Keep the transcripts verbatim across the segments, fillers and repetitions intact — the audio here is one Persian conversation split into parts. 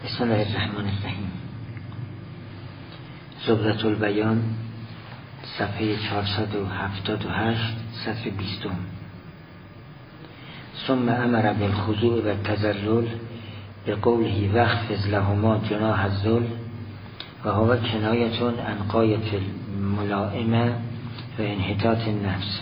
بسم الله الرحمن الرحیم. زبدة البیان صفحه چهارصد و هفتاد و هشت سطر بیستم. ثم امر بالخضوع و التذلل به قوله واخفض لهما جناح الذل و هو کنایة عن غایة الملائمة و انحطاط النفس.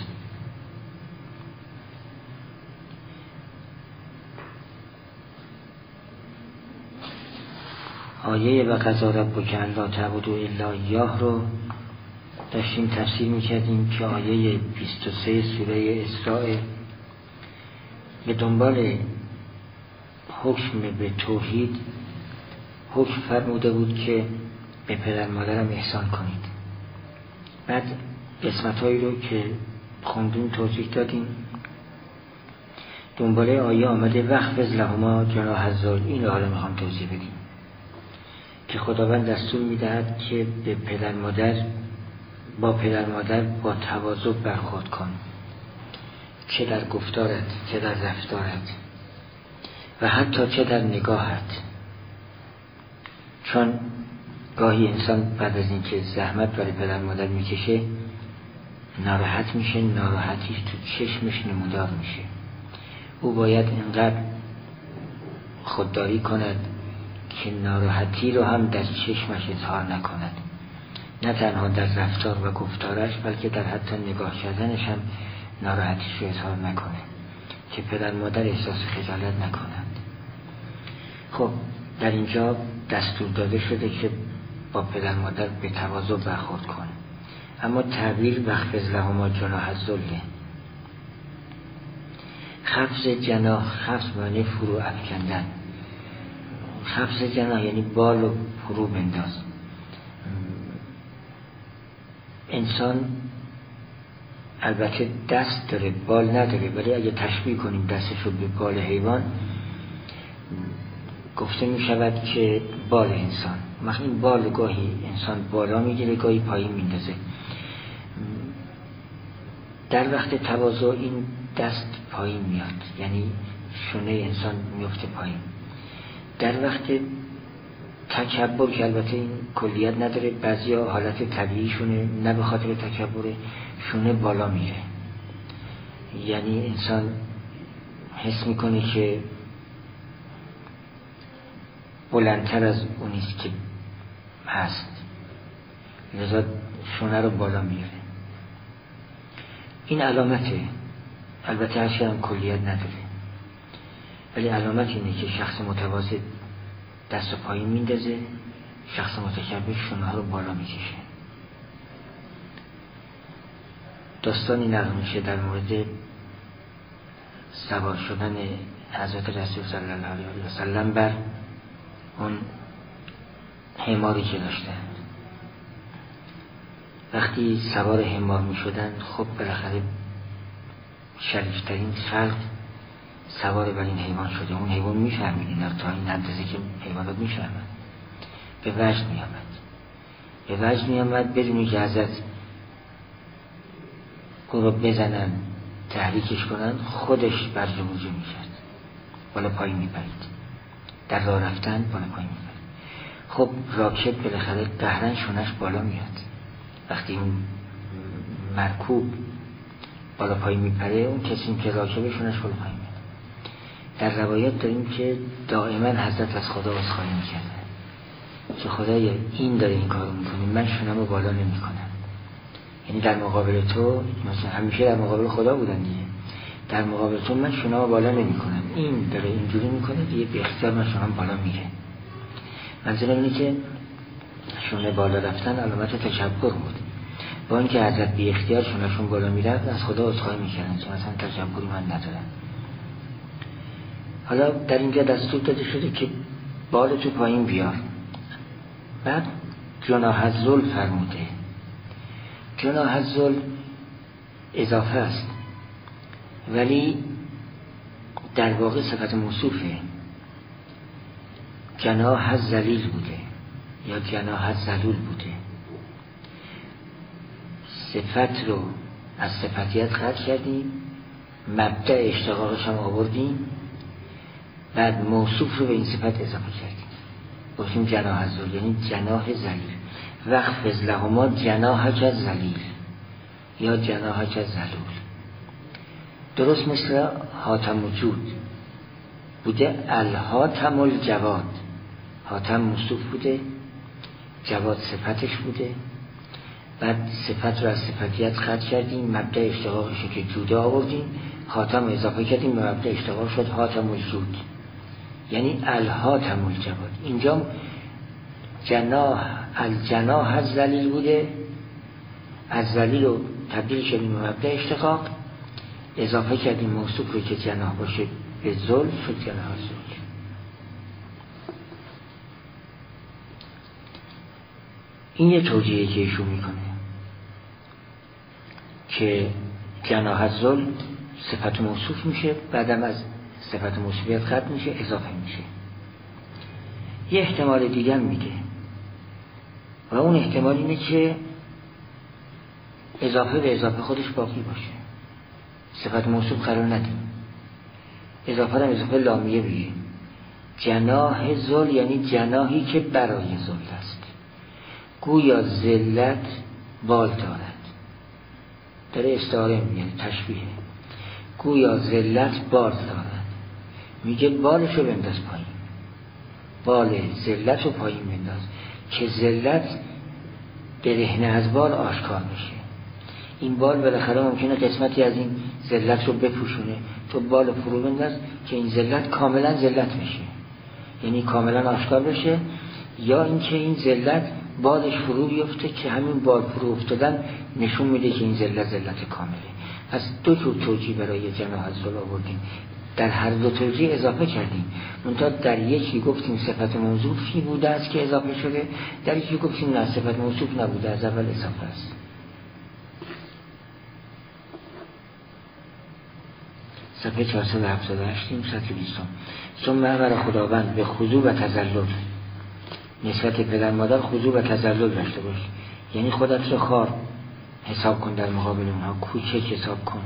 آیه و قضا ربک الا تعبدوا الا ایاه رو داشتیم تفسیر میکردیم که آیه بیست و سه سوره اسراء به دنبال حکم به توحید حکم فرموده بود که به پدر مادرم احسان کنید. بعد قسمت هایی رو که خوندیم توضیح دادیم. دنبال آیه آمده واخفض لهما جناح الذل، این رو حالا میخوام توضیح بدیم که خداوند دستور میدهد که به پدر مادر با پدر مادر با تواضع برخورد کن، چه در گفتارت چه در رفتارت و حتی چه در نگاهت، چون گاهی انسان بعد از اینکه زحمت برای پدر مادر میکشه ناراحت میشه، ناراحتیش تو چشمش نمودار میشه. او باید اینقدر خودداری کند که ناراحتی رو هم در چشمش اظهار نکند، نه تنها در رفتار و گفتارش بلکه در حتی نگاه کردنش هم ناراحتیش رو اظهار نکنه که پدر مادر احساس خجالت نکنند. خب در اینجا دستور داده شده که با پدر مادر به تواضع برخورد کن، اما تعبیر واخفض لهما جناح الذل، خفض جناح، خفض معنی فرو افکندن، خفض جناح یعنی بال و فرو بنداز. انسان البته دست داره بال نداره، ولی اگه تشبیه کنیم دستش رو به بال حیوان گفته می شود که بال انسان، مثلا این بال گاهی انسان بالا میگیره گاهی پایین میندازه. در وقت تواضع این دست پایین میاد، یعنی شونه انسان میفته پایین. در وقت تکبر که البته این کلیت نداره، بعضیا حالت طبیعی شونه نه به خاطر تکبر شونه بالا میره، یعنی انسان حس میکنه که بلندتر از اونیست که هست، لذا شونه رو بالا میره. این علامته، البته هرچی هم کلیت نداره، ولی علامت اینه که شخص متواضع دست و پایین میندازه، شخص متکبر شونه رو بالا میکشه. داستانی نقل میشه در مورد سوار شدن حضرت رسول صلی الله علیه و سلم بر اون حماری که داشتن. وقتی سوار حمار میشدن خب بالاخره شریفترین خلق سوار بر این حیوان شده. اون حیوان میفهمید اینا تا این اندازه که حیوانات میفهمند. به وجد میامد به وجد میامد بدونی که حضرت او رو بزنن تحریکش کنن، خودش برجه برجه میشد، بالا پایین میپرید، در راه رفتن بالا پایین میپرید. خب راکب بالاخره قهرن شونش بالا میاد. وقتی اون مرکوب بالا پایین میپره، اون کسی که راکب شونش بالا پایین میاد. در روایت داریم که دائما حضرت از خدا عذرخواهی میکردن که خدایا این داره این کارو میکنه، من شونم رو بالا نمیکنم. یعنی در مقابل تو، مثلا همیشه در مقابل خدا بودن دیگه، در مقابل تو من شونم رو بالا نمیکنم، این داره اینجوری میکنه دیگه، به اختیار من شونم بالا میره. منظورم اینه که شونه بالا رفتن علامت تکبر بود. با اینکه حضرت بی اختیار شونشون بالا میرفت از خدا عذرخواهی میکردن که مثلا تکبری من ندارم. حالا در اینجا دستور داده شده که بال تو پایین بیار. بعد جناح الذل فرموده. جناح الذل اضافه است، ولی در واقع صفت موصوفه. جناح ذلیل بوده یا جناح ذلول بوده. صفت رو از صفتیت قطع کردیم، مبدأ اشتقاقش هم آوردیم، بعد موصوف رو به این صفت اضافه کردیم. گفتیم جناح الذل یعنی جناح ذلیل، واخفض لهما جناحک الذلیل یا جناحک الذلول. درست مثل حاتم وجود بوده، الحاتم الجواد، حاتم موصوف بوده، جواد صفتش بوده، بعد صفت رو از صفتیت خط کردیم، مبدأ اشتقاقش که جوده آوردیم، حاتم رو اضافه کردیم به مبدأ اشتقاق شد حاتم الجود، یعنی الحاتم الجواد. اینجا جناح الجناح الذلیل بوده، از ذلیل رو تبدیل کردیم به مبدأ اشتقاق، اضافه کردیم موصوف رو که جناح باشه به ذل، شد جناح الذل. این یه توجیهی که ایشون میکنه که جناح الذل صفت موصوف میشه، بعدم از صفت موصوفیت ختم میشه، اضافه میشه. یه احتمال دیگر میگه و اون احتمال اینه که اضافه به اضافه خودش باقی باشه، صفت موصوف قرار ندیم، اضافه هم اضافه لامیه بگیم. جناح ذل یعنی جناحی که برای ذل است، گویا ذلت بال دارد، داره استعاره میگه، تشبیه، گویا ذلت بال دارد، میگه بالشو بنداز پایین، بال ذلت رو پایین بنداز که ذلت برهنه از بال آشکار بشه. این بال بالاخره ممکنه قسمتی از این ذلت رو بپوشونه، تو بال فرو بنداز که این ذلت کاملا ذلت بشه، یعنی کاملا آشکار بشه، یا اینکه این ذلت بالش فرو بیفته که همین بال فرو افتادن نشون میده که این ذلت ذلت کامله. پس دو جور توجیه برای جناح الذل آوردیم، در هر دو توجیه اضافه کردیم، منتها در یکی گفتیم صفت موصوفی بوده است که اضافه شده، در یکی گفتیم نه صفت موصوف نبوده، از اول اضافه است. صفحه چهارصد و هفتاد و هشت سطر بیستم. ثم امر خداوند به خضوع و تذلل، نسبت پدر مادر خضوع و تذلل داشته باش، یعنی خودت رو خار حساب کن در مقابل اونها، کوچک حساب کن.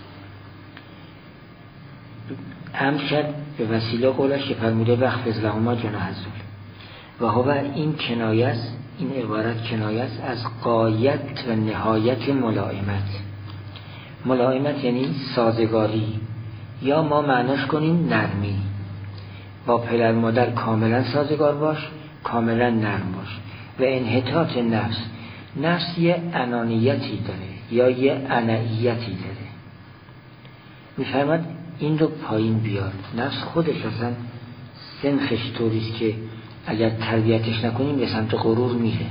امر کرد به وسیله قولش که فرموده واخفض لهما جناح الذل، و هو این کنایه است، این عبارت کنایه است از غایت و نهایت ملائمت. ملائمت یعنی سازگاری، یا ما معناش کنیم نرمی. با پدر مادر کاملا سازگار باش، کاملا نرم باش. و انحطاط نفس، نفس یه انانیتی داره یا یه انعیتی داره، میفرماد این رو پایین بیار. نفس خودش اصلا سنخش طوریست که اگر تربیتش نکنیم به سمت غرور میره.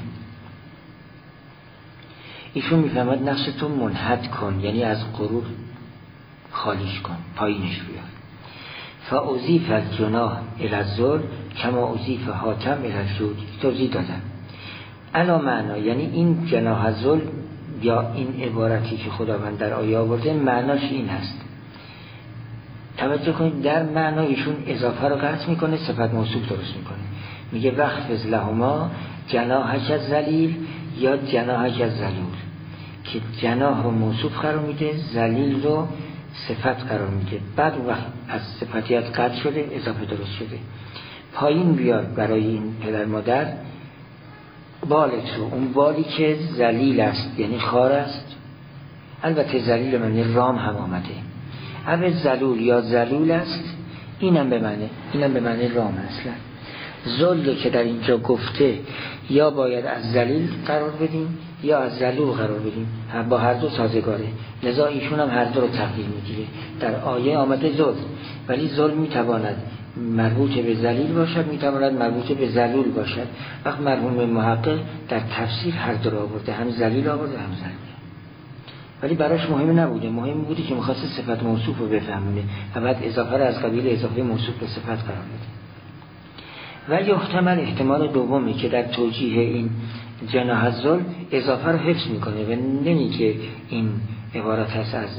ایشون میفرماد نفس تو منحط کن، یعنی از غرور خالیش کن، پایینش بیار. فاضیف الجناح الی الذل کما اضیف حاتم الی الجود. توضیح دادم علا معنا، یعنی این جناح الذل یا این عبارتی که خداوند در آیه آورده معناش این هست. توجه کنید در معنایشون اضافه رو قطع میکنه، صفت موصوف درست میکنه، میگه واخفض لهما جناحک الذلیل یا جناحک الذلول، که جناح رو موصوف قرار میده، ذلیل رو صفت قرار میده، بعد وقت از صفتیت قطع شده اضافه درست شده. پایین بیار برای این پدر مادر بالت رو، اون بالی که ذلیل است یعنی خار است، البته ذلیل معنی رام هم آمده، اوه ذلول یا ذلول است، اینم به معنی اینم به معنی رام اصلا. ذل که در اینجا گفته یا باید از ذلیل قرار بدیم یا از ذلول قرار بدیم، با هر دو سازگاره، لذا ایشون هم هر دو رو تقدیر میگیره. در آیه آمده ذل، ولی ذل میتواند مربوط به ذلیل باشد، میتواند مربوط به ذلول باشد. وقت مرحوم محقق در تفسیر هر دو رو آورده، هم ذلیل آورده هم ذلول، ولی براش مهم نبوده، مهم بوده که می‌خواسته صفت موصوف رو بفهمونه و بعد اضافه رو از قبیل اضافه موصوف به صفت قرار بده. و یحتمل احتمال دومی که در توجیه این جناح الذل اضافه رو حفظ میکنه و نمیگه این عبارت هست از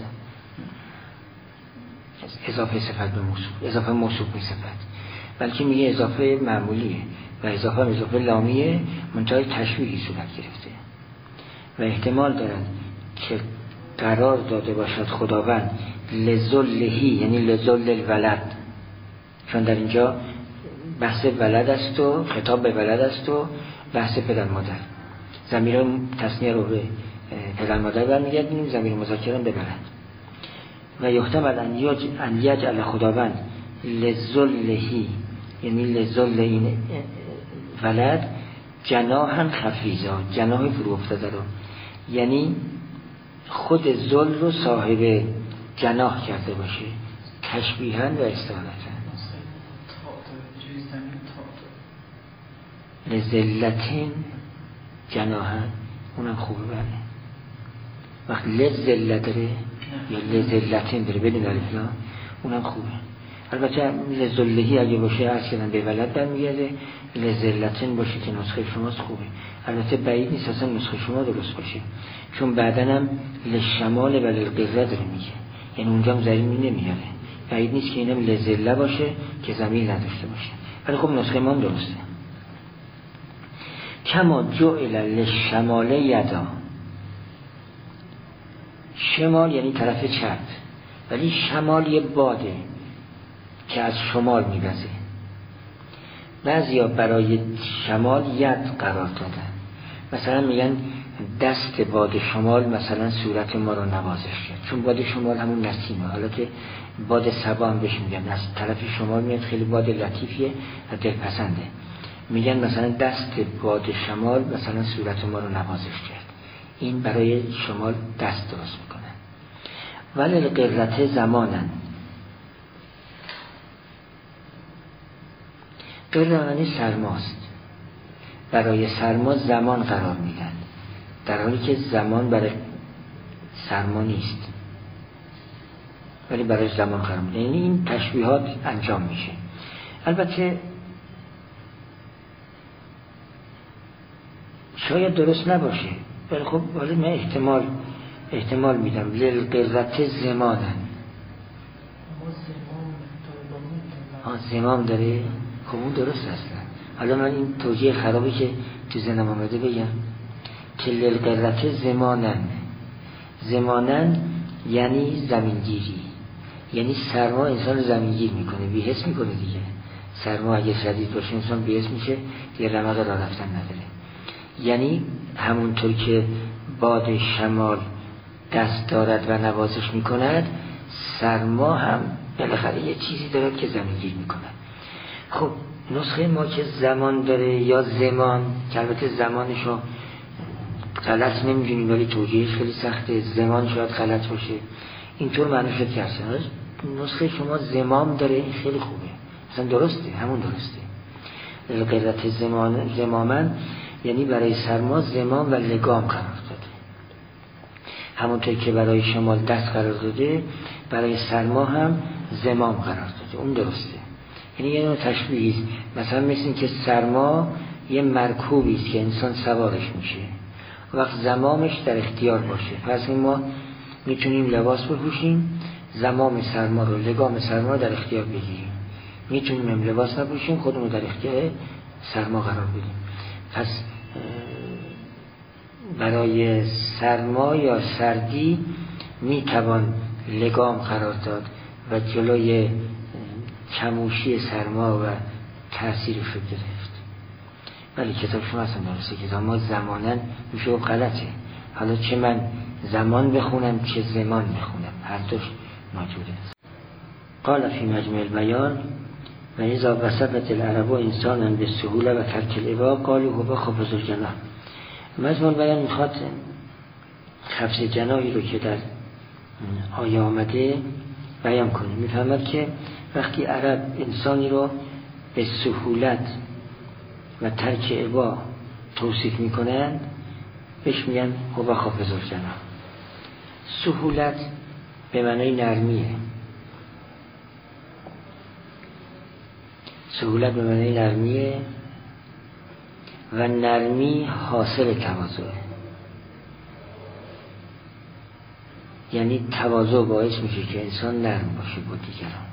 اضافه صفت به موصوف، اضافه موصوف به صفت، بلکه میگه اضافه معمولیه و اضافه اضافه لامیه منتهای تشبیهی صورت گرفته و احتمال دارد که قرار داده باشد خداوند لذلهی، یعنی لذل الولد، چون در اینجا بحث ولد است و خطاب به ولد است و بحث پدر مادر. ضمیر تثنیه رو به پدر مادر برمیگردونیم، ضمیر مذکر به ولد. و یحتمل ان یجعل خداوند لذلهی، یعنی لذل این ولد جناحا خفیزا، جناح فرو افتاده رو، یعنی خود ذل رو صاحب جناح کرده باشه، تشبیها و استعارتا. لذلتین جناحا، اونم خوبه. بله وقت لذلت داره یا لذلتین داره بدون الف لام، اونم خوبه. البته لذلهی اگه باشه از کردن به ولد برمیگرده، لذلتین باشه که نسخه شماست خوبه. البته بعید نیست اصلا نسخه شما درست باشه، چون بعدن هم لشمال و للقره داره میگه، یعنی اونجا هم ضمیری نمیاره. بعید نیست که اینم لذله باشه که ضمیر نداشته باشه، ولی خب نسخه ما هم درسته. کما جعل للشمال یدا، شمال یعنی طرف چپ، ولی شمال یه باده که از شمال میوزه. بعضیا برای شمال ید قرار دادن، مثلا میگن دست باد شمال مثلا صورت ما رو نوازش کرد، چون باد شمال همون نسیمه. حالا که باد صبا هم بهش میگن، از طرف شمال میاد، خیلی باد لطیفیه و دلپسنده. میگن مثلا دست باد شمال مثلا صورت ما رو نوازش کرد، این برای شمال دست درست میکنن. ولی القرة زمانن، قره یعنی سرماست، برای سرما زمان قرار میدن، در حالی که زمان برای سرما نیست ولی برای زمان قرار میدن. یعنی این تشبیهات انجام میشه. البته شاید درست نباشه، ولی خب ولی من احتمال احتمال میدم. للقرة زمانن، ها زمام داره، خب اون درست اصلا. حالا من این توجیه خرابی که تو ذهنم آمده بگم که للقرة زمانن، زمانن یعنی زمینگیری، یعنی سرما انسان زمینگیر میکنه، بی‌حس میکنه دیگه. سرما اگه شدید باشه انسان بی‌حس میشه، دیگه رمق راه رفتن نداره. یعنی همونطور که باد شمال دست دارد و نوازش میکند، سرما هم بالاخره یه چیزی دارد که زمینگیر میکنه. خب نسخه ما که زمان داره یا زمان، که البته زمانشو غلط نمیدونیم ولی توجیهش خیلی سخته، زمان شاید غلط باشه، اینطور معنی شد که اصلا نسخه شما زمام داره، این خیلی خوبه، اصلا درسته، همون درسته. للقرة زمان، زمامن یعنی برای سرما زمام و لگام قرار داده، همونطور که برای شمال دست قرار داده برای سرما هم زمام قرار داده، اون درسته. یعنی یه نوع تشبیهی است، مثلا مثل این که سرما یه مرکوبی است که انسان سوارش میشه، وقت زمامش در اختیار باشه. پس ما میتونیم لباس بپوشیم، زمام سرما رو، لگام سرما رو در اختیار بگیریم. میتونیم هم لباس نپوشیم، خودمون در اختیار سرما قرار بدیم. پس برای سرما یا سردی میتوان لگام قرار داد و جلوی کموشی سرما و تأثیرش رو گرفت. ولی کتاب شما اصلا درسته، کتاب ما زمانن میشه و غلطه. حالا چه من زمان بخونم چه زمان بخونم، هر دوش موجوده. قال فی مجمع البیان و اذا وصفت العرب انسانا بالسهوله و ترک الابا قالوا هو خفض الجناح. مجمع البیان میخواد خفض جناحی رو که در آیه آمده بیان کنه. میفهمد که وقتی عرب انسانی رو به سهولت و ترک ابا توصیف میکنن بهش میگن هو خافض الجناح. سهولت به معنای نرمیه، سهولت به معنای نرمیه و نرمی حاصل تواضعه، یعنی تواضع باعث میشه که انسان نرم باشه با دیگران،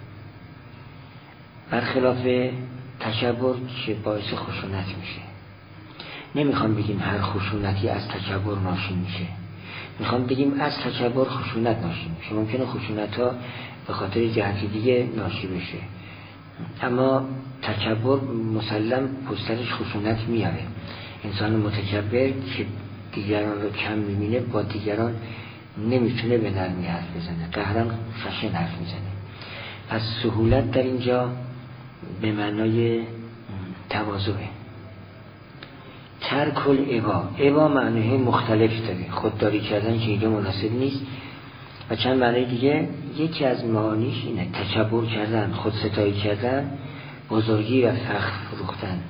برخلاف تکبر که باعث خشونت میشه. نمیخوام بگیم هر خشونتی از تکبر ناشی میشه، میخوام بگیم از تکبر خشونت ناشی میشه. ممکنه خشونت ها به خاطر جهت دیگه ناشی بشه، اما تکبر مسلم پشتش خشونت میاره. انسان متکبر که دیگران رو کم میبینه با دیگران نمیتونه به نرمی حرف بزنه، قهرن خشن حرف میزنه. پس سهولت در اینجا به معنای تواضعه. ترک الابا، ابا معنی مختلف داره، خودداری کردن که اینجا مناسب نیست و چند معنی دیگه. یکی از معانیش اینه تکبر کردن، خودستایی کردن، بزرگی و فخر فروختن،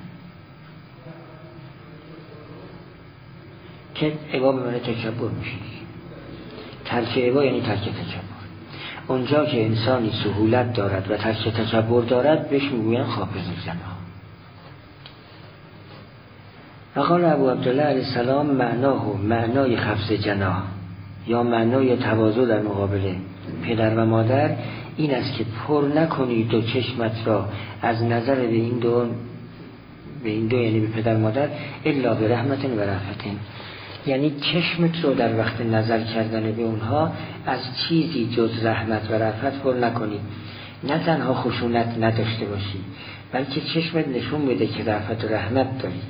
که ابا به معنی تکبر میشه. ترک ابا یعنی ترک تکبر. اونجا که انسانی سهولت دارد و ترک تکبر دارد بهش میگوین خافض الجناح. وقال ابو عبدالله علیه السلام معناه، معنای خفض جناح یا معنای تواضع در مقابل پدر و مادر این است که پر نکنی دو چشمت را از نظر به این دو، به این دو یعنی به پدر مادر، الا به رحمت و رأفت، یعنی چشمت رو در وقت نظر کردن به اونها از چیزی جز رحمت و رأفت پر نکنی. نه تنها خشونت نداشته باشی بلکه چشمت نشون بده که رأفت و رحمت داری.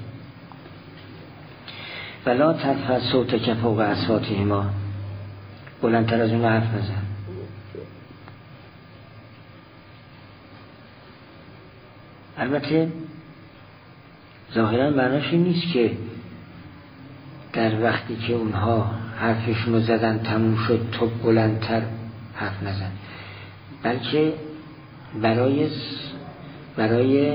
ولا ترفع صوتک فوق اصواتهما، بلندتر از اون حرف نزن. البته ظاهرا معناش این نیست که در وقتی که اونها حرفشون رو زدن تموم شد تو بلندتر حرف نزن، بلکه برای برای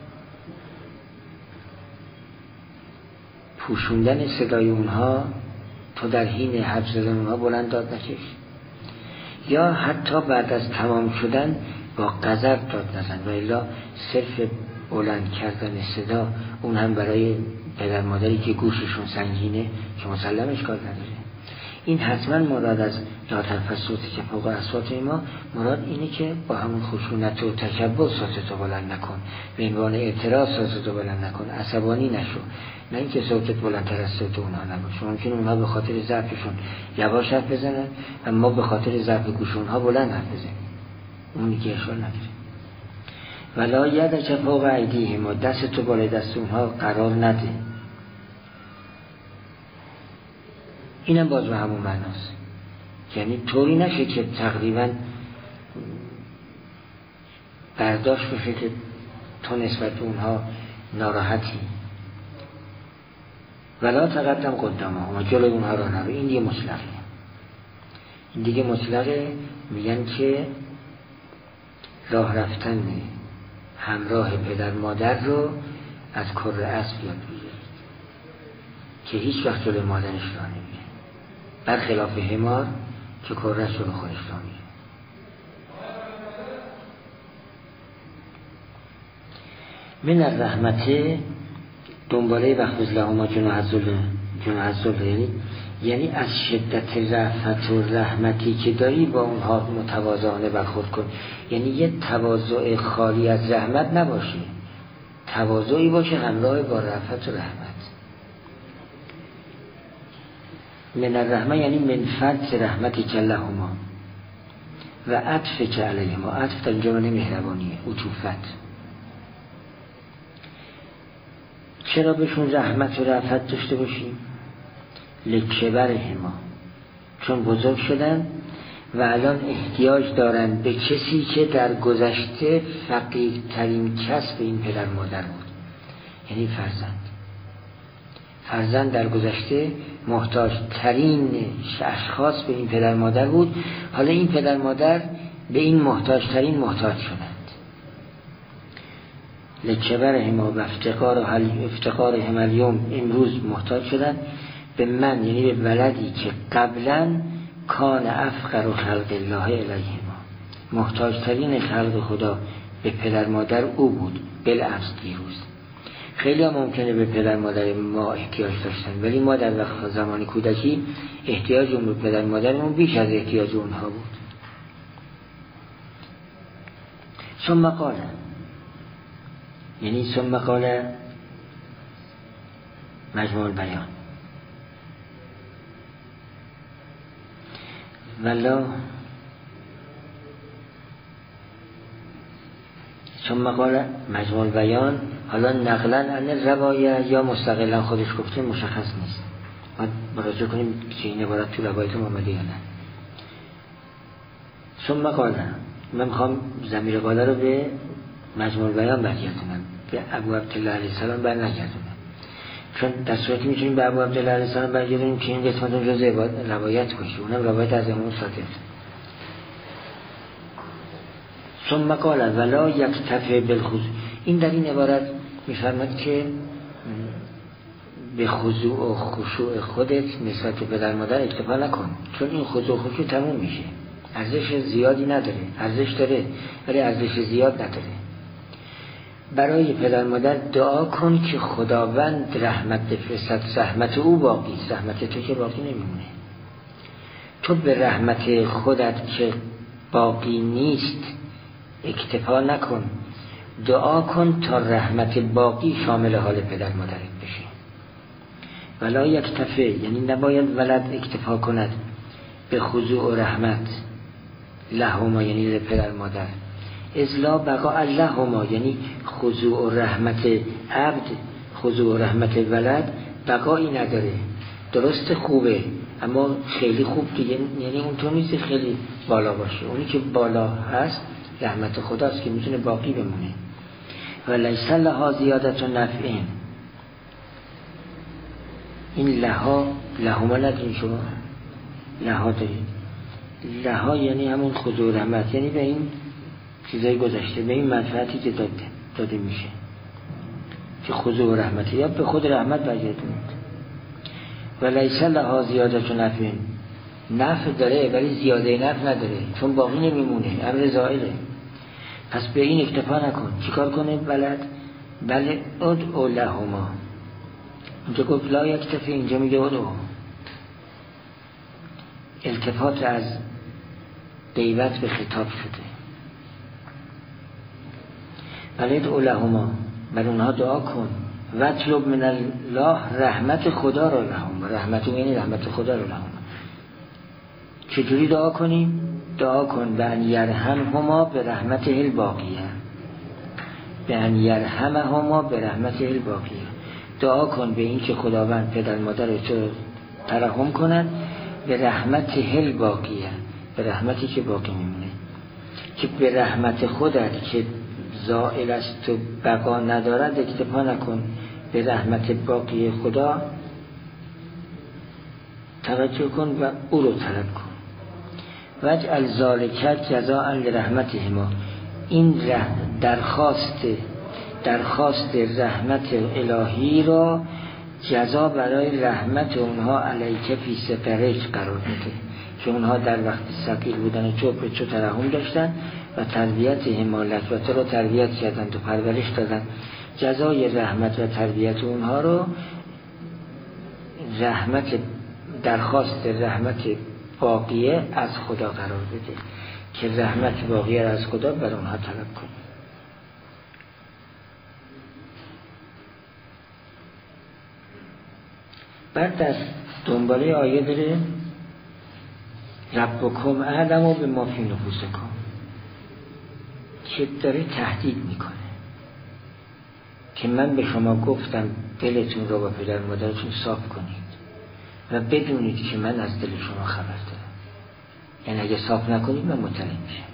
پوشوندن صدای اونها تو در حین حرف زدن اونها بلند داد نکش، یا حتی بعد از تمام شدن با غضب داد نزن. و الا صرف بلند کردن صدا اون هم برای پدر مادری که گوششون سنگینه که مسلمش کار نداره. این حتما مراد از لا ترفع صوتک که فوق اصوات ما، مراد اینه که با همون خشونت و تکبر صوتتو بلند نکن، به عنوان اعتراض صوتتو بلند نکن، عصبانی نشو. نه اینکه صوتت بلندتر از صوت اونها نباشه. ممکنه اونها به خاطر ضعفشون یواش حرف بزنن اما به خاطر ضعف گوش اونها بلند حرف بزنن، اونی که اشکال نداره. ولا یدک فوق ایدیهم، دستتو بالای دست اونها قرار نده. اینم باز به همون معناست، یعنی طوری نشه که تقریبا برداشت بشه که تو نسبت به اونها ناراحتی. ولا تقدم قدامه، اما جلوی اونها را نرو. این دیگه مطلقه، این دیگه مطلقه. میگن که راه رفتن همراه پدر مادر رو از کره اسب یاد بگیرید که هیچ وقت جلوی مادرش راه نمیره، برخلاف حمار که کرهش رو به خودش راه میره. من الرحمت دنباله وقت لهما جناح الذل، جناح الذل یعنی یعنی از شدت رأفت و رحمتی که داری با اونها متواضعانه برخورد کن. یعنی یه تواضع خالی از رحمت نباشه، تواضعی باشه همراه با رأفت و رحمت. من الرحمه یعنی من فرط رحمتی که لهما و عطف که علیهما، عطف در اینجا معنی مهربانیه، عطوفت. چرا بهشون رحمت و رأفت داشته باشیم؟ لکبرهما، چون بزرگ شدن و الان احتیاج دارن به کسی که در گذشته فقیرترین کس به این پدر مادر بود، یعنی فرزند. فرزند در گذشته محتاج ترین اشخاص به این پدر مادر بود، حالا این پدر مادر به این محتاج ترین محتاج شدند. لکبرهما و افتقارهم اليوم، امروز محتاج شدند به من، یعنی به ولدی که قبلا کان افقر خلق الله الیهما، محتاج ترین خلق خدا به پدر مادر او بود. بالعکس دیروز خیلی ها ممکنه به پدر مادر ما احتیاج داشتن، ولی ما در وقت زمان کودکی احتیاجمون به پدر مادرمون بیش از احتیاج اونها بود. ثم قال، یعنی ثم قال مجموع البیان. ولا چون مقاله مجموع بیان حالا نقلا عن روایه یا مستقلا خودش گفته مشخص نیست، باید مراجعه کنیم که این عبارت تو روایت اومده یا نه. ثم قال، من میخوام ضمیر قاله رو به مجموع بیان برگردونم، به ابو عبدالله علیه السلام بر نگردونم، چون در صورتی میتونیم به ابو عبدالله علیه السلام برگردونیم که این قسمت اون جزء روایت باشه، اونم روایت از امام صادق. ثم قال ولا یکتفی بالخضوع، این در این عبارت میفرماد که به خضوع و خشوع خودت نسبت به پدر مادر اکتفا نکن، چون این خضوع و خشوع تموم میشه، ارزش زیادی نداره، ارزش داره ولی ارزش زیاد نداره. برای پدر مادر دعا کن که خداوند رحمت بفرستد، رحمت او باقی است، رحمت تو که باقی نمیمونه. تو به رحمت خودت که باقی نیست اکتفا نکن، دعا کن تا رحمت باقی شامل حال پدر مادرت بشه. ولا یکتفی یعنی نباید ولد اکتفا کند به خضوع و رحمت لهما یعنی به پدر مادر، ازلا بقاء لهما یعنی خضوع و رحمت عبد، خضوع و رحمت ولد بقایی نداره. درست خوبه اما خیلی خوب که یعنی اون تو نیست خیلی بالا باشه، اونی که بالا هست رحمت خداست که میتونه باقی بمونه. و لیس لها زیادت و نفعین، این لها لهما نداریم شما لها دارید، لها یعنی همون خضوع و رحمت، یعنی به این چیزای گذشته، به این منفعتی که داده, داده میشه که خضوع و رحمت، یا به خود رحمت برگردونید. و لیس لها زیادت و نفعین، نفع داره ولی زیاده نفع نداره، چون باقی نمیمونه، امر زائله. پس به این اکتفا نکن. چیکار کنه ولد؟ بله ادعو لهما، اونجا گفت لا یکتفی، اینجا میگه ادعو. التفات از غیبت به خطاب شده. بله ادعو لهما، بر اونها دعا کن. و اطلب من الله رحمت خدا را لهما، رحمت اون یعنی رحمت خدا را لهما. چجوری دعا کنیم؟ دعا کن به ان یرحمهما به رحمت الباقیه، به ان یرحمهما به رحمت الباقیه، دعا کن به این که خداوند پدر مادر تو ترحم کنند به رحمت الباقیه، به رحمتی که باقی میمونه، که به رحمت خودت که زائل است و بقا ندارد اکتفا نکن، به رحمت باقی خدا توجه کن و او رو طلب کن. وجعل ذالک جزاء لرحمتهما، این درخواست درخواست رحمت الهی را جزا برای رحمت اونها علیک فی سقرک قرار میده، که اونها در وقت ثقیل بودن و چوب چو ترحم داشتن و تربیت حمالت و تو رو تربیت کردن و پرورش دادن. جزای رحمت و تربیت اونها رو رحمت، درخواست رحمت باقیه از خدا قرار بده، که رحمت باقیه از خدا بر اونها طلب کن. بعد از دنباله آیه داره ربکم اعلم به ما فی نفوسکم، که داره تهدید میکنه که من به شما گفتم دلتون رو با پدر مادرتون صاف کنید و بدونید که من از دل شما خبر دارم، یعنی اگه صاف نکنید من مطلع میشم.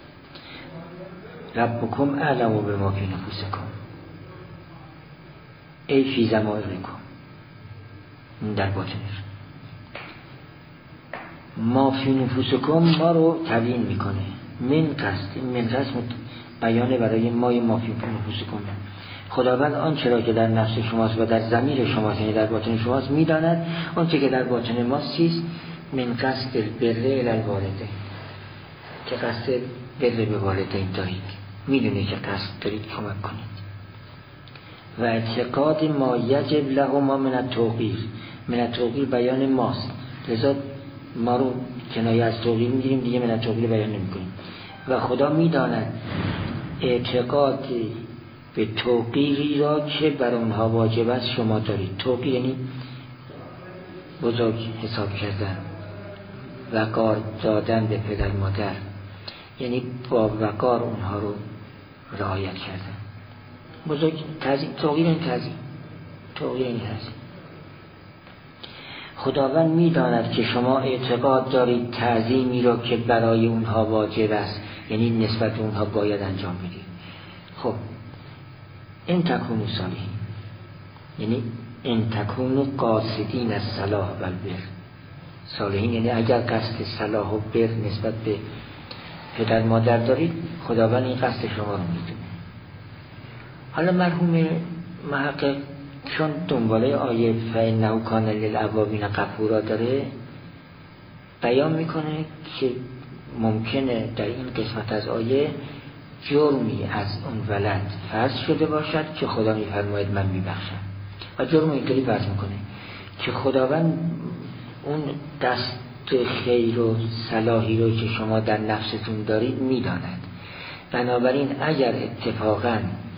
ربکم اعلم به ما فی نفوسکم ای فی ضمائرکم، این در باطنش. ما فی نفوسکم ما رو تبیین میکنه، من قصد، من قصد بیانه برای مای ما فی نفوسکم. خداوند آنچه را که در نفس شماست و در ضمیر شماست یعنی در باطن شماست میداند، آنچه که در باطن ماست چیست؟ من قصد بره الی الوالدین، که قصد بره به والدین دارید، میدونه که قصد دارید کمک کنید. و اعتقاد ما یجب لهما من التوقیر، من التوقیر بیان ماست، لذا ما رو کنایه از توقیر میگیریم دیگه من التوقیر بیان نمی کنیم. و خدا میداند اعتقاد به توقیری را که بر اونها واجب است شما دارید. توقیر یعنی بزرگ حساب کردن، وقار دادن به پدر مادر، یعنی با وقار اونها رو رعایت کردن. بزرگ تعظیم، توقیر این تعظیم، توقیر این تعظیم. خداوند می‌داند که شما اعتقاد دارید تعظیمی را که برای اونها واجب است، یعنی نسبت به اونها باید انجام بدید. خب این تکونوا صالحین، یعنی این تکونوا قاصدین الصلاح و البر. صالحین یعنی اگر قصد صلاح و بر نسبت به پدر مادر دارید، خداوند این قصد شما رو میدونه. حالا مرحوم محقق چون دنباله آیه فإنه کان للأوابین غفورا داره، بیان میکنه که ممکنه در این قسمت از آیه جرمی از اون ولد فرض شده باشد که خدا میفرماید من میبخشم، و جرم اینطوری فرض میکنه که خداوند اون دست خیر و صلاحی رو که شما در نفستون دارید میداند. بنابراین اگر اتفاقاً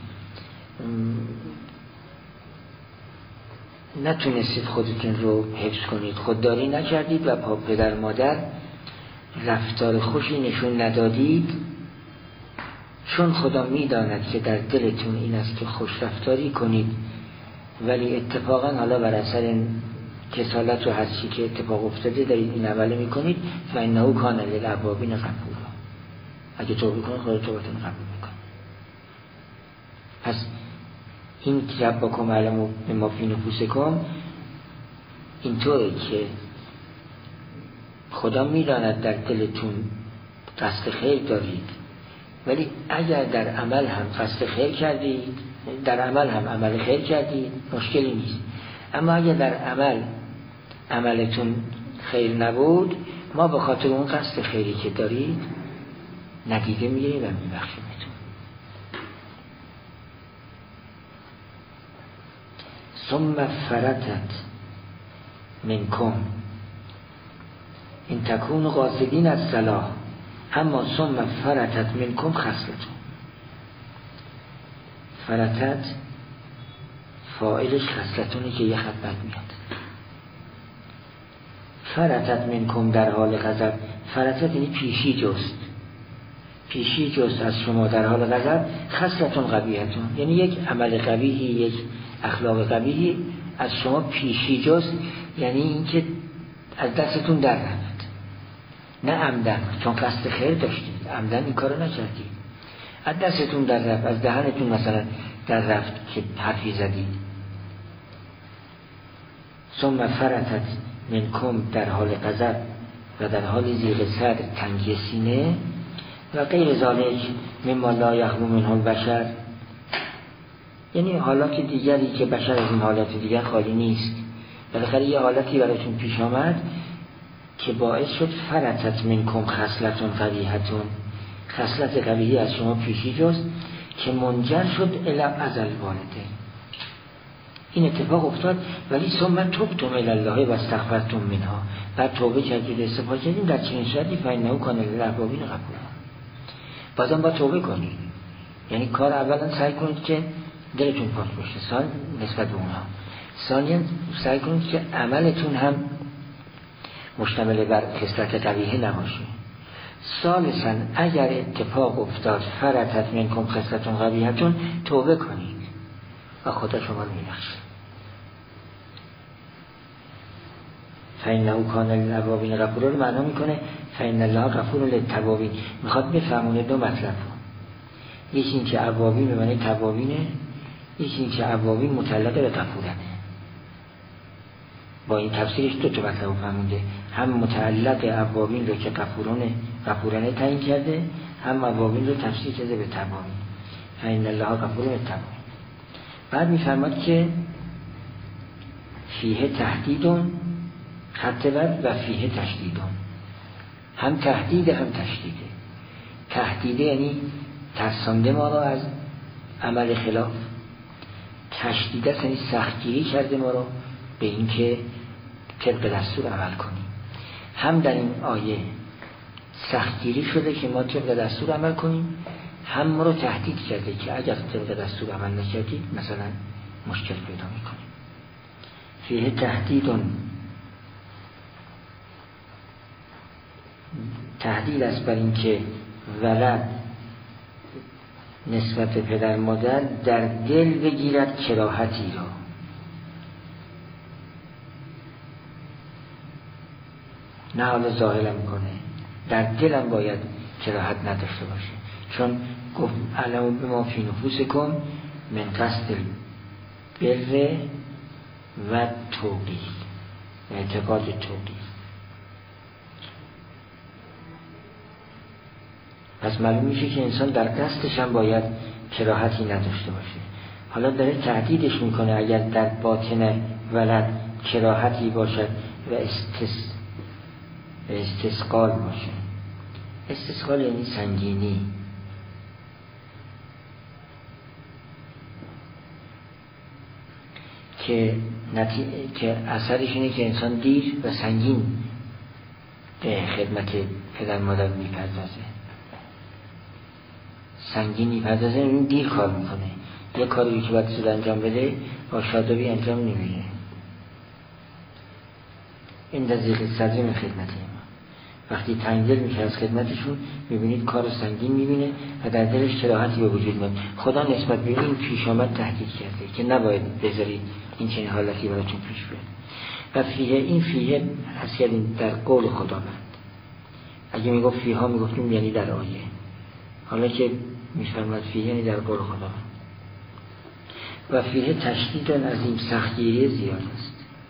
نتونستید خودتون رو حفظ کنید، خودداری نکردید و با پدر مادر رفتار خوشی نشون ندادید، چون خدا میداند که در دلتون این است که خوش رفتاری کنید، ولی اتفاقا حالا بر اثر کسالت و هرچی که اتفاق افتاده دارید این عمل میکنید، فإنه کان للأوابین غفورا. اگه توبه کنید خدا توبتون قبول میکنه. پس این ربکم علموا بما فی نفوسکم اینطوره که خدا میداند در دلتون قصد خیر دارید، ولی اگر در عمل هم قصد خیر کردید، در عمل هم عمل خیر کردید مشکلی نیست، اما اگر در عمل عملتون خیر نبود، ما به خاطر اون قصد خیری که دارید ندیده میگیریم و میبخشیمتون. ثم فرتت منکم این تکون قاصدین الصلاح، اما ثم فرتت منکم خصلتون. فرتت فاعلش خصلتونی که یه خط بعد میاد. فرتت منکم در حال غضب، فرتت یعنی پیشی جست، پیشی جست از شما در حال غضب، خصلتون قبیحتون، یعنی یک عمل قبیحی، یک اخلاق قبیحی از شما پیشی جست، یعنی اینکه از دستتون در رفت، نه عمدن، چون قصد خیر داشتید عمدن این کارو نکردید، از دستتون در رفت، از دهنتون مثلا در رفت که حرفی زدید. ثم فرتت منکم در حال غضب و در حال زیغ صدر، تنگی سینه، و غیر ذالک مما لا یخلو منه البشر، یعنی حالات دیگری که بشر از این حالات دیگر خالی نیست. بالاخره یه حالتی براتون پیش آمد که باعث شد فرتت منکم خصلتون قبیحتون، خصلت قبیحی از شما پیشی جست که منجر شد الی از الوالده. این اتفاق افتاد، ولی ثم تبتم الی الله و استغفرتم منها، بعد توبه کردید، استغفار کردید، در چنین صورتی فإنه کان للأوابین غفورا. بازم با توبه کنید، یعنی کار اولا سعی کنید که دلتون پاک باشه، سال نسبت به اونها، ثانیاً سعی کنید که عملتون هم مشتمل بر خصلت قبیحه نباشه. ثالثاً اگر اتفاق افتاد فرتت منکم خصلتون قبیحتون، توبه کنید و خدا شما رو میبخشه. فإنه کان للأوابین غفورا رو معنا میکنه فإن الله غفور للتوابین. میخواد بفهمونه دو مطلب رو، یکی این که اوابین به معنی توابینه، یکی این که اوابین متعلق به غفورنه. با این تفسیرش دو تا مطلب فهمونده، هم متعلق اوابین رو که غفورانه غفورانه تعیین کرده، هم اوابین رو تفسیر کرده به توابین. فإن الله غفور للتوابین. بعد میفرماد که فیه تهدیدون خط بر و فیه تشدیدون، هم تهدید هم تشدیده. تهدیده یعنی ترسانده ما رو از عمل خلاف، تشدیده یعنی سختگیری کرده ما رو به این که طبق دستور عمل کنیم. هم در این آیه سختگیری شده که ما طبق دستور عمل کنیم، هم ما رو تهدید کرده که اگر طبق دستور عمل نکردید مثلا مشکل پیدا میکنیم. فیه تهدیدون، تهدید است بر این که ولد نسبت به پدر مادر در دل بگیرد کراهتی را. نه حالا ظاهرم کنه، در دلم باید کراهت نداشته باشه، چون گفت علم بما فی نفوسکم من قصد البر و توقیر، اعتقاد توقیر. پس معلوم میشه که انسان در قصدش هم باید کراهتی نداشته باشه. حالا داره تهدیدش میکنه اگر در باطن ولد کراهتی باشد و استس... استثقال باشه. استثقال یعنی سنگینی. که, نتی... که اثرش اینه که انسان دیر و سنگین به خدمت پدر مادر میپردازه. سنگین میپردازه، این دیر کار میکنه. یه کاری که باید زود انجام بده با شادابی انجام نمیده. این در ذیل صدری من خدمت ما. وقتی تنگدل میشه از خدمتشون میبینید کار سنگین میبینه و در دلش کراهتی به وجود میاد. خدا نسبت به این پیش آمد تهدید کرده که نباید بذارید این چنین حالتی براتون پیش بیاد. و فیه، این فیه هست کردیم در قول خداوند. اگه میگفت فیها میگفتیم یعنی در آیه، حالا که میفرماد فیه یعنی در قول خداوند. و فیه تشدید عظیم، سختگیری زیاد است.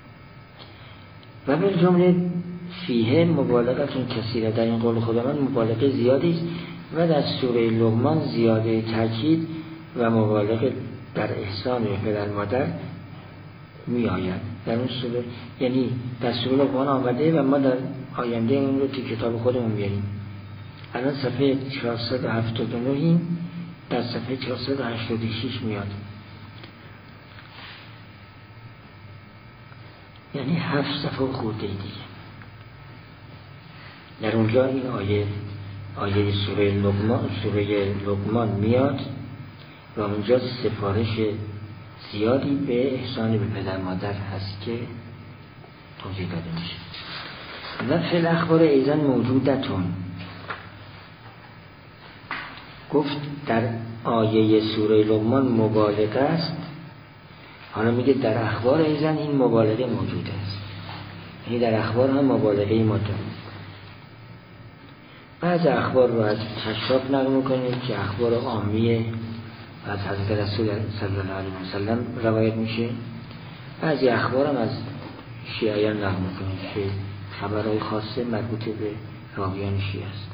و به جمله فیه مبالغتون کثیره، در این قول خداوند مبالغه زیادی است و در سوره لقمان زیاده تاکید و مبالغه در احسان به پدر مادر می آید. در اون سوره، یعنی در سوره لقمان آمده و ما در آینده اون رو تو کتاب خودمون میاریم. الان صفحه چهارصد و هفتاد و نه در صفحه چهارصد و هشتاد و شش میاد، یعنی هفت صفحه خورده دیگه. در اونجا این آیه آیه سوره لقمان سوره لقمان میاد و اونجا سفارش زیادی به احسان به پدر مادر هست که توضیح داده میشه. و فی الاخبار ایضا موجودتون، گفت در آیه سوره لقمان مبالغه است، حالا میگه در اخبار ایضا این مبالغه موجود است، یعنی در اخبار هم مبالغه موجود. بعض اخبار رو از کشاف نقل میکنیم که اخبار عامیه از حضرت رسول صلی الله علیه وسلم روایت میشه. بعضی اخبار هم از شیعیان نقل میکنیم که خبرهای خاصه مربوط به راویان شیعه است.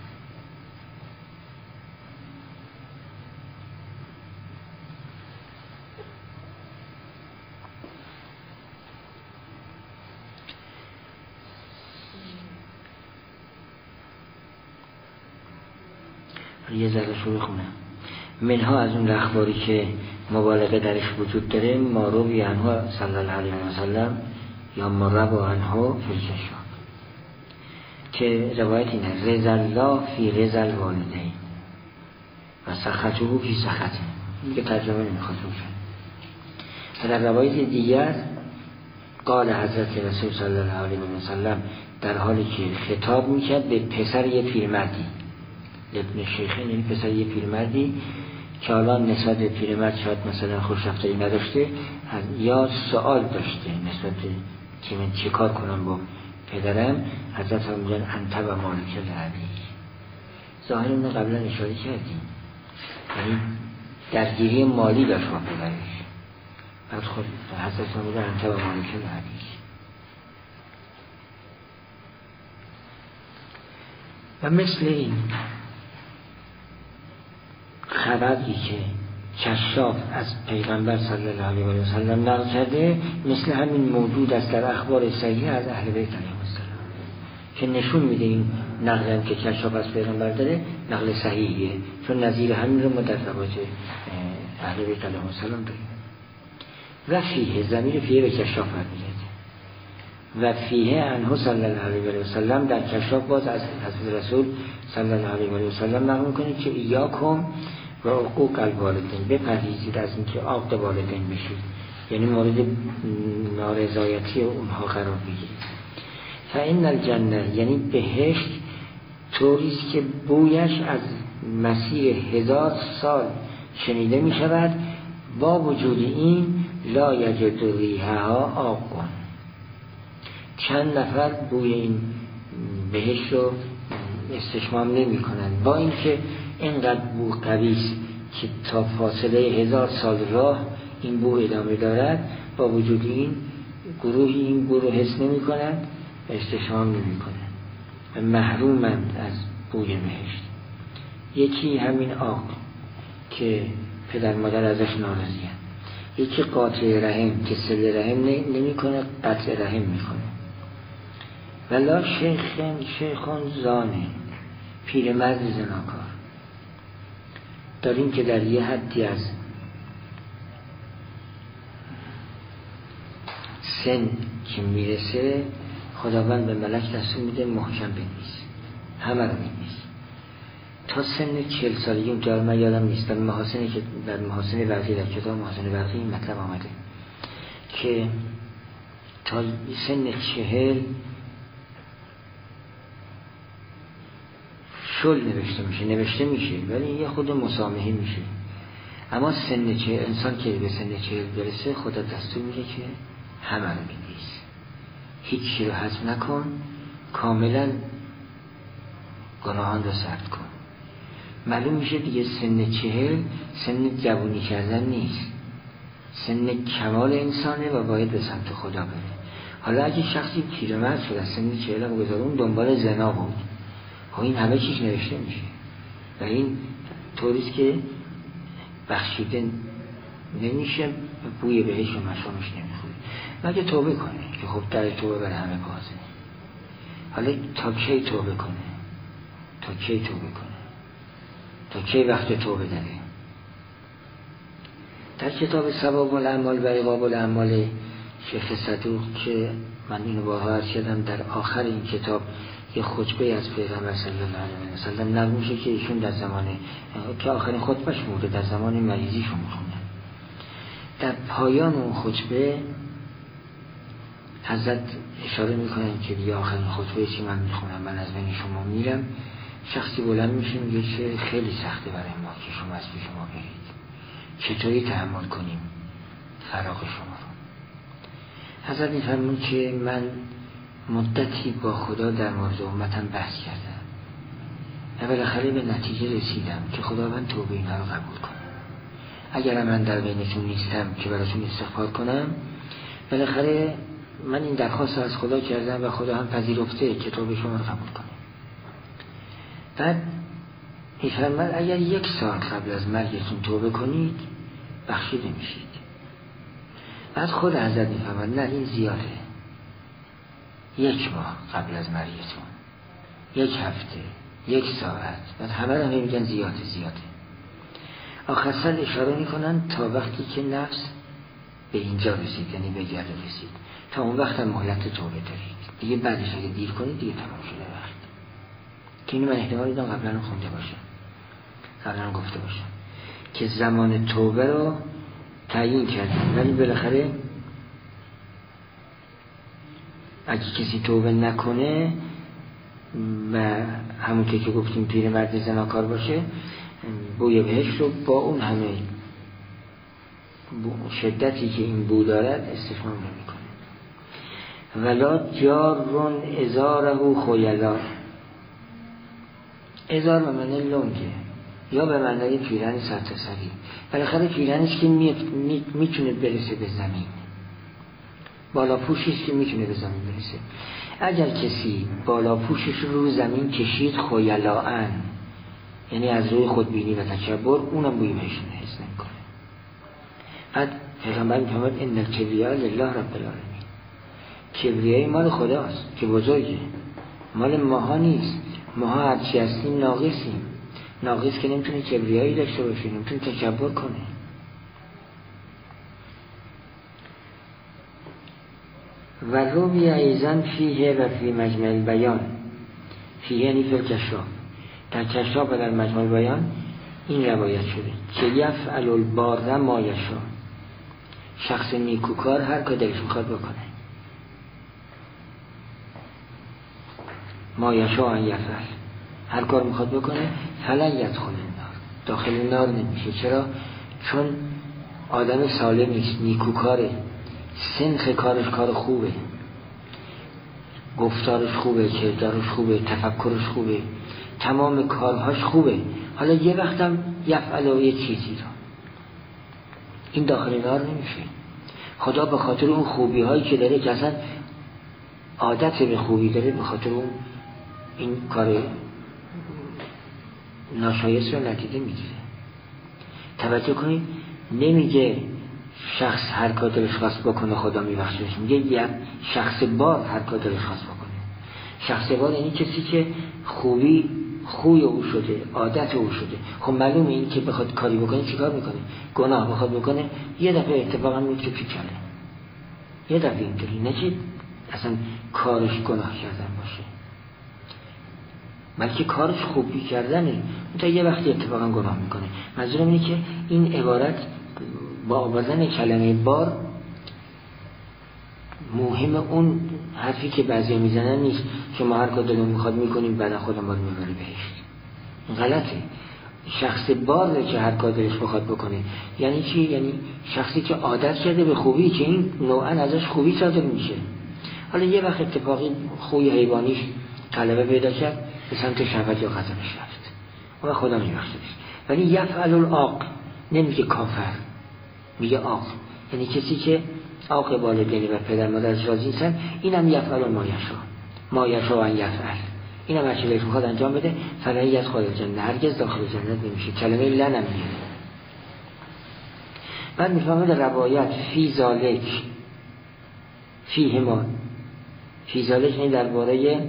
یه ذره شو بخونم. منها از اون اخباری که مبالغه درش وجود داره، ما روی عنها صلی الله علیه وسلم یا ما روا عنها فی الکشاف، که روایت اینه رضا الله فی رضا الوالدین و سخطه فی سخطه. این که ترجمه نمیخواد روشن. و در روایت دیگر قال حضرت رسول صلی الله علیه وسلم در حالی که خطاب میکرد به پسر یه پیرمردی، ابن شیخین، یعنی پسر یه پیرمردی که حالا نسبت به پیرمرد شاید مثلا خوشرفتاری نداشته یا سوال داشته نسبت به که من چه کار کنم با پدرم. حضرت هم میگن انت و مالک العبی. ظاهر اون قبلا اشاره کردیم، یعنی درگیری مالی داشت با پدرش. بعد خود حضرت هم میگن انت و مالک العبی. و مثل این خبری که کشاف از پیغمبر صلی الله علیه و سلم نقل کرده، مثل همین موجود است در اخبار صحیح از اهل بیت علیهم السلام، که نشون میده این نقل هم که کشاف از پیغمبر داره نقل صحیحیه، چون نظیر همین رو ما در روایت اهل بیت علیهم السلام داریم. و فیه، ضمیر فیه به کشاف برمیگرده. و فیه عنه صلی الله علیه و سلم، در کشاف باز از حضرت رسول صلی الله علیه و سلم نقل میکنه که ایاکم و حقوق الوالدین، بپرهیزید از اینکه عاق والدین بشید، یعنی مورد نارضایتی اونها قرار بگیرید. فإن الجنه، یعنی بهشت طوریست که بویش از مسیر هزار سال شنیده می شود، با وجود این لا یجد ریحها آب. چند نفر بوی این بهشت رو استشمام نمی کنند، با اینکه اینقدر بو قوی است که تا فاصله هزار سال راه این بو ادامه دارد، با وجود این گروهی این بو رو حس نمی کنند و استشمام نمی کنند و محرومند از بوی بهشت. یکی همین آق که پدر مادر ازش ناراضی‌اند، یکی قاطع رحم که صله رحم نمی کنه، قطع رحم می کنه. ولا شیخن شیخون زانه، پیرمرد زناکار. داریم که در یه حدی از سن که میرسه خداوند به ملک دستور میده محکم بنویس، همه رو بنویس. تا سن چهل سالگی اونجا من یادم نیست، در محاسنی که در محاسن برقی در کتاب محاسن برقی این مطلب آمده که تا سن چهل شل نوشته میشه، نوشته میشه ولی یه خود مسامحی میشه. اما سن چهل انسان که به سن چهل برسه خدا دستور میده که همه رو بنویس، هیچ چی رو حذف نکن، کاملا گناهان رو سرد کن. معلوم میشه دیگه سن چهل سن جوانی کردن نیست، سن کمال انسانه و باید به سمت خدا بره. حالا اگه شخصی پیرمرد شد از سن چهل هم گذارون دنبال زنا بود، خب این همه چیز نوشته میشه و این طوریست که بخشیده نمیشه، بوی بهش و مشامش نمیخوره مگه توبه کنه که خب در توبه بر همه بازه. حالا تا کی توبه کنه؟ تا کی توبه کنه؟ تا کی وقت توبه داره؟ در کتاب ثواب الاعمال و عقاب الاعمال شیخ صدوق که من اینو باور کردم، در آخر این کتاب یه خطبه از پیغمبر صلی الله علیه و سلم نقل میشه که ایشون در زمان که آخرین خطبهش بوده در زمان مریضیشون میخوندن. در پایان اون خطبه حضرت اشاره میکنن که دیگه آخرین خطبه چی من میخونم، من از بین شما میرم. شخصی بلند میشه میگه چه خیلی سخته برای ما که شما از پیش ما برید، چطوری تحمل کنیم فراق شما رو؟ حضرت میفرمون که من مدتی با خدا در مورد امتم بحث کردم و بالاخره به نتیجه رسیدم که خداوند توبه اینا رو قبول کنه. اگر من در بینتون نیستم که براتون استغفار کنم، بالاخره من این درخواست از خدا کردم و خدا هم پذیرفته که توبه شما رو قبول کنه. بعد میفرماید اگر یک سال قبل از مرگتون توبه کنید بخشیده میشید. بعد خود حضرت میفرماید نه این زیاده، یک ماه قبل از مرگتون، یک هفته، یک ساعت. بعد همه رو میگن زیاده زیاده. آخر سر اشاره میکنن تا وقتی که نفس به اینجا رسید، یعنی به گرد رسید، تا اون وقت هم مهلت توبه دارید. دیگه بعدش اگه دیر کنید دیگه تمام شده وقت. که اینو من احتمال دیدم قبلا خونده باشم، قبلا گفته باشم که زمان توبه رو تعیین کردن، ولی بالاخره اگه کسی توبه نکنه و همون که گفتیم پیرمرد زناکار باشه، بوی بهشت رو با اون همه شدتی که این بو دارد استشمام نمی‌کنه. ولا جارون ازاره خیلا، ازار به معنی لنگه یا به معنی پیرن سرتاسری. بالاخره پیرنش که میتونه برسه به زمین، بالا پوشش که میتونه به زمین برسه. اگر کسی بالا پوشش رو زمین کشید خیلاً، یعنی از روی خودبینی و تکبر، اونم بوی بهشت حس نمی‌کنه. بعد پیغمبر می‌فرماید ان الکبریاء لله رب العالمین، کبریای مال خداست که بزرگه، مال ماها نیست. ماها هرچی هستیم ناقصیم، ناقص که نمیتونه کبریایی داشته باشه، نمیتونه تکبر کنه. و روی ایزن فیه و فی مجمع بیان، فیه یعنی فی الکشاف، در کشاف و در مجمع بیان این روایت شده که یفعل البار ما یشاء، شخص نیکوکار هر کار دلش میخواد بکنه، ما یشاء ان یفعل، هر کار میخواد بکنه فلن یدخل النار، داخل نار نمیشه. چرا؟ چون آدم سالم نیست، نیکوکاره، سنخ کارش کار خوبه، گفتارش خوبه، کردارش خوبه، تفکرش خوبه، تمام کارهاش خوبه. حالا یه وقتم یفعل یه چیزی رو، این داخل نار نمیشه. خدا به خاطر اون خوبی هایی که داره، که اصلا عادت به خوبی داره، به خاطر اون این کار ناشایست رو نتیجه میگیره. توجه کنید، نمیگه شخص هر کار دلش خواست بکنه خدا میبخشش، میگه یه شخص بار هر کار دلش خواست بکنه. شخص بار یعنی کسی که خوبی خوی او شده، عادت او شده. خب معلومه این که بخواد کاری بکنه چیکار میکنه؟ گناه بخواد بکنه یه دفعه اتفاقا میفته پیچاله، یه دفعه اینطوری، نه که اصلا کارش گناه کردن باشه، بلکه کارش خوبی کردنه، تا یه وقتی اتفاقا گناه میکنه. منظورم اینه که این عبارت با آوردن کلمه بار مهم اون حرفی که بعضی میزنن نیست که ما هر کار دلمون میخواد میکنیم بعد خودمون ما رو میبره بهشت. غلطه. شخص باره که هر کار دلش بخواد بکنه. یعنی چی؟ یعنی شخصی که عادت کرده به خوبی، که این نوعا ازش خوبی صادر میشه. حالا یه وقت اتفاقی خوی حیوانیش غلبه پیدا کرد، به سمت شهوت یا غضبش رفت، اون خدا میبخشدش. ولی یفعل العاق نمیگه کافر، میگه عاق، یعنی کسی که عاق والدین و پدر مادرش راضی نیستن، اینم یفعل ما یشاء، ما یشاء ان یفعل، اینم هر چیزی که میخواد انجام بده. فلن یدخل الجنه، هرگز داخل جنت نمیشه. کلمه لن هم میاره. بعد میفهمه در روایت فی ذالک فیه ما، فی ذالک این درباره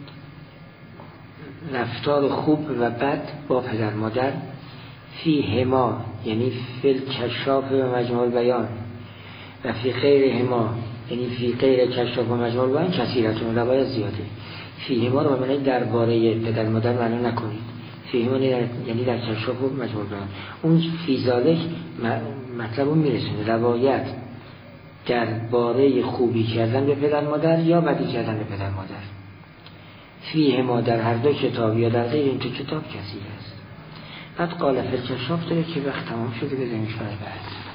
رفتار خوب و بد با پدر مادر، فیه ما یعنی فی الکشاف و مجموع البیان، و فی غیر هما یعنی فی غیر کشاف و مجموع البیان کثیرتون، روایت زیاده. فیه ما رو ببینید درباره پدر مادر معنا نکنید، فیه ما یعنی در کشاف و مجموع البیان. اون فی ذالک مطلب رو میرسونه، روایت درباره خوبی کردن به پدر مادر یا بدی کردن به پدر مادر. فیه ما در هر دو کتاب یا در غیر این تو کتاب کثیر است. بعد قال فی الکشاف داره که وقت تمام شده، بزنیش برای بعد.